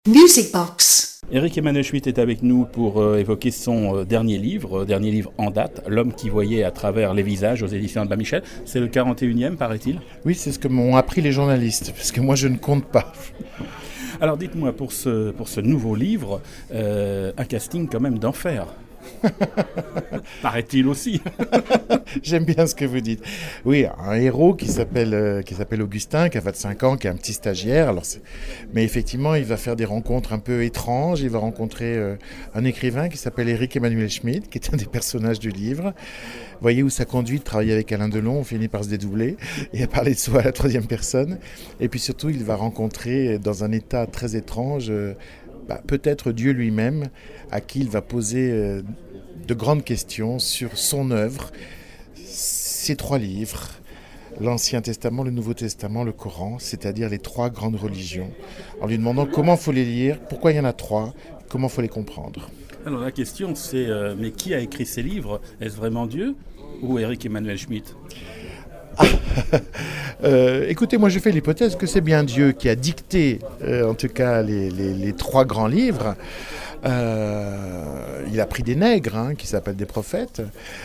Music Box. Éric Emmanuel Schmitt est avec nous pour évoquer son dernier livre en date, L'homme qui voyait à travers les visages aux éditions Albin Michel. C'est le 41e, paraît-il. Oui, c'est ce que m'ont appris les journalistes, parce que moi je ne compte pas. Alors dites-moi, pour ce nouveau livre, un casting quand même d'enfer. Paraît-il aussi. J'aime bien ce que vous dites. Oui, un héros qui s'appelle Augustin, qui a 25 ans, qui est un petit stagiaire. Mais effectivement, il va faire des rencontres un peu étranges. Il va rencontrer un écrivain qui s'appelle Éric Emmanuel Schmitt, qui est un des personnages du livre. Vous voyez où ça conduit de travailler avec Alain Delon, on finit par se dédoubler et à parler de soi à la troisième personne. Et puis surtout, il va rencontrer dans un état très étrange, peut-être Dieu lui-même, à qui il va poser de grandes questions sur son œuvre, ses 3 livres, l'Ancien Testament, le Nouveau Testament, le Coran, c'est-à-dire les 3 grandes religions, en lui demandant comment il faut les lire, pourquoi il y en a 3, comment il faut les comprendre. Alors la question c'est, mais qui a écrit ces livres ? Est-ce vraiment Dieu ou Éric Emmanuel Schmitt ? Écoutez, moi je fais l'hypothèse que c'est bien Dieu qui a dicté, en tout cas, les 3 grands livres. Il a pris des nègres qui s'appellent des prophètes,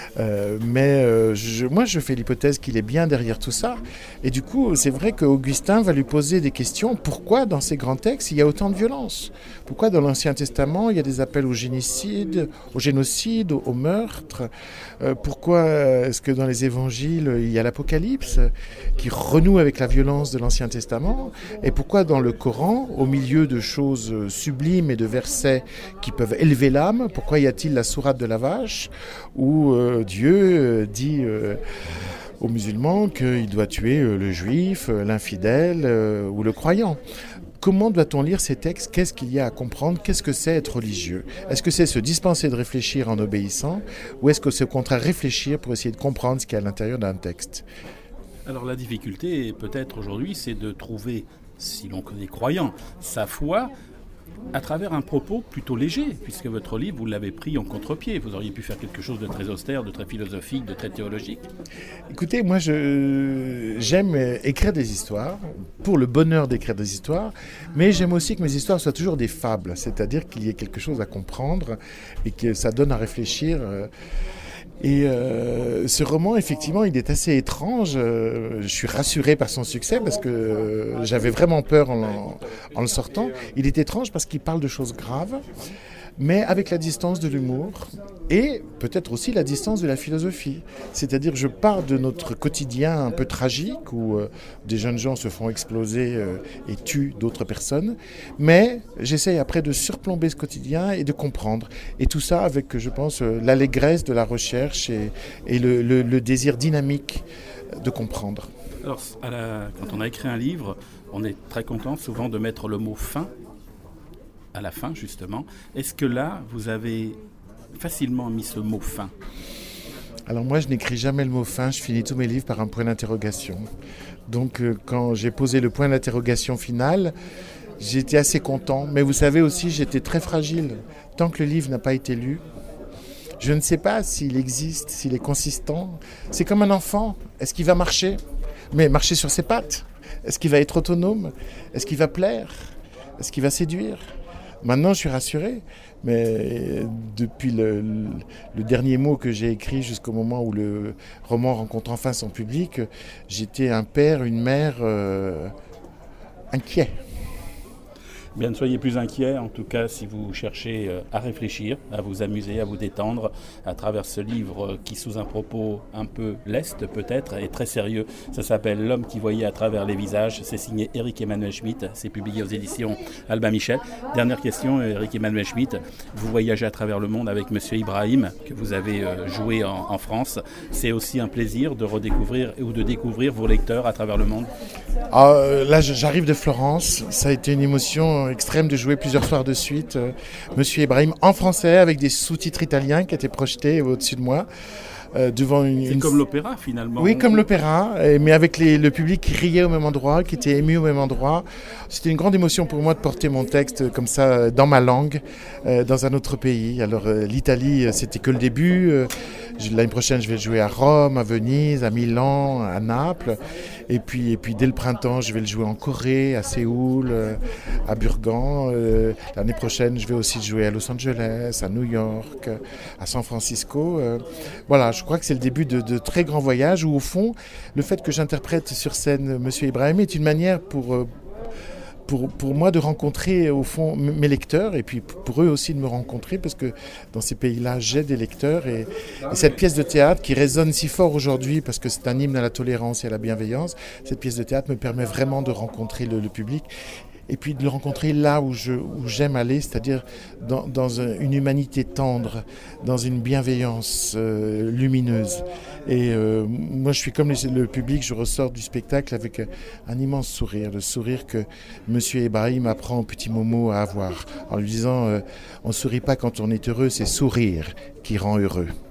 moi je fais l'hypothèse qu'il est bien derrière tout ça, et du coup c'est vrai qu'Augustin va lui poser des questions. Pourquoi dans ces grands textes il y a autant de violence ? Pourquoi dans l'Ancien Testament il y a des appels au génocide, au meurtre ? Pourquoi est-ce que dans les évangiles il y a l'Apocalypse qui renoue avec la violence de l'Ancien Testament ? Et pourquoi dans le Coran, au milieu de choses sublimes et de versets qui peuvent élever l'âme, pourquoi y a-t-il la sourate de la vache où Dieu dit aux musulmans qu'il doit tuer le juif, l'infidèle ou le croyant ? Comment doit-on lire ces textes ? Qu'est-ce qu'il y a à comprendre ? Qu'est-ce que c'est être religieux ? Est-ce que c'est se dispenser de réfléchir en obéissant, ou est-ce que c'est au contraire réfléchir pour essayer de comprendre ce qu'il y a à l'intérieur d'un texte ? Alors la difficulté peut-être aujourd'hui, c'est de trouver, si l'on est croyant, sa foi à travers un propos plutôt léger, puisque votre livre, vous l'avez pris en contre-pied. Vous auriez pu faire quelque chose de très austère, de très philosophique, de très théologique. Écoutez, moi j'aime écrire des histoires, pour le bonheur d'écrire des histoires, mais j'aime aussi que mes histoires soient toujours des fables, c'est-à-dire qu'il y ait quelque chose à comprendre et que ça donne à réfléchir. Et ce roman, effectivement, il est assez étrange. Je suis rassuré par son succès parce que j'avais vraiment peur en le sortant. Il est étrange parce qu'il parle de choses graves, mais avec la distance de l'humour et peut-être aussi la distance de la philosophie. C'est-à-dire, je pars de notre quotidien un peu tragique où des jeunes gens se font exploser et tuent d'autres personnes, mais j'essaye après de surplomber ce quotidien et de comprendre. Et tout ça avec, je pense, l'allégresse de la recherche et le désir dynamique de comprendre. Alors, quand on a écrit un livre, on est très content souvent de mettre le mot « fin » à la fin, justement. Est-ce que là, vous avez facilement mis ce mot « fin » ? Alors moi, je n'écris jamais le mot « fin », je finis tous mes livres par un point d'interrogation. Donc quand j'ai posé le point d'interrogation final, j'étais assez content. Mais vous savez aussi, j'étais très fragile. Tant que le livre n'a pas été lu, je ne sais pas s'il existe, s'il est consistant. C'est comme un enfant. Est-ce qu'il va marcher ? Mais marcher sur ses pattes ? Est-ce qu'il va être autonome ? Est-ce qu'il va plaire ? Est-ce qu'il va séduire ? Maintenant, je suis rassuré, mais depuis le dernier mot que j'ai écrit jusqu'au moment où le roman rencontre enfin son public, j'étais un père, une mère inquiet. Bien, ne soyez plus inquiets, en tout cas, si vous cherchez à réfléchir, à vous amuser, à vous détendre, à travers ce livre qui, sous un propos un peu leste peut-être, est très sérieux. Ça s'appelle « L'homme qui voyait à travers les visages ». C'est signé Éric Emmanuel Schmitt. C'est publié aux éditions Albin Michel. Dernière question, Éric Emmanuel Schmitt. Vous voyagez à travers le monde avec Monsieur Ibrahim, que vous avez joué en France. C'est aussi un plaisir de redécouvrir ou de découvrir vos lecteurs à travers le monde ? Là, j'arrive de Florence. Ça a été une émotion extrême de jouer plusieurs soirs de suite Monsieur Ibrahim en français avec des sous-titres italiens qui étaient projetés au-dessus de moi. devant C'est comme l'opéra finalement. Oui, comme l'opéra, mais avec le public qui riait au même endroit, qui était ému au même endroit. C'était une grande émotion pour moi de porter mon texte comme ça dans ma langue, dans un autre pays. Alors l'Italie, c'était que le début. L'année prochaine, je vais jouer à Rome, à Venise, à Milan, à Naples. Et puis dès le printemps, je vais le jouer en Corée, à Séoul, à Burgan. L'année prochaine, je vais aussi le jouer à Los Angeles, à New York, à San Francisco. Voilà, je crois que c'est le début de très grands voyages où, au fond, le fait que j'interprète sur scène Monsieur Ibrahim est une manière pour moi de rencontrer au fond mes lecteurs et puis pour eux aussi de me rencontrer parce que dans ces pays-là j'ai des lecteurs et cette pièce de théâtre qui résonne si fort aujourd'hui parce que c'est un hymne à la tolérance et à la bienveillance, cette pièce de théâtre me permet vraiment de rencontrer le public et puis de le rencontrer là où j'aime aller, c'est-à-dire dans une humanité tendre, dans une bienveillance lumineuse. Et moi, je suis comme le public, je ressors du spectacle avec un immense sourire, le sourire que Monsieur Ibrahim apprend au petit Momo à avoir, en lui disant on ne sourit pas quand on est heureux, c'est sourire qui rend heureux.